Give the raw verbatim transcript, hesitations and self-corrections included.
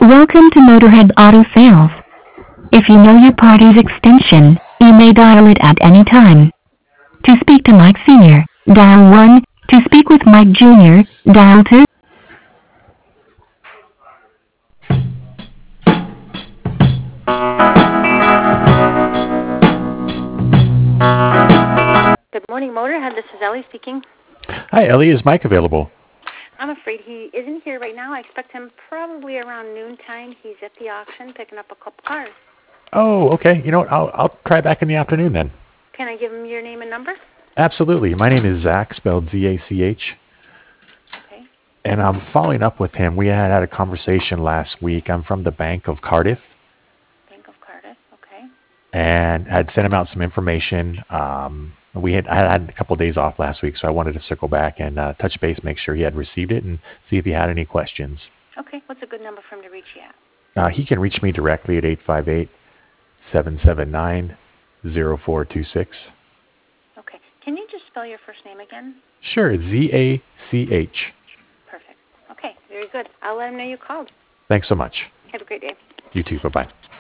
Welcome to Motorhead Auto Sales. If you know your party's extension, you may dial it at any time. To speak to Mike Senior, dial one. To speak with Mike Junior, dial two. Good morning, Motorhead. This is Ellie speaking. Hi, Ellie. Is Mike available? I'm afraid he isn't here right now. I expect him probably around noontime. He's at the auction picking up a couple cars. Oh, okay. You know what? I'll, I'll try back in the afternoon then. Can I give him your name and number? Absolutely. My name is Zach, spelled Z A C H. Okay. And I'm following up with him. We had had a conversation last week. I'm from the Bank of Cardiff. Bank of Cardiff, okay. And I'd sent him out some information. Um, we had I had a couple of days off last week, so I wanted to circle back and uh, touch base, make sure he had received it, and see if he had any questions. Okay. What's a good number for him to reach you at? Uh, he can reach me directly at eight five eight, seven seven nine, zero four two six. Okay. Can you just spell your first name again? Sure, Z A C H. Perfect. Okay. Very good. I'll let him know you called. Thanks so much. Have a great day. You too. Bye-bye.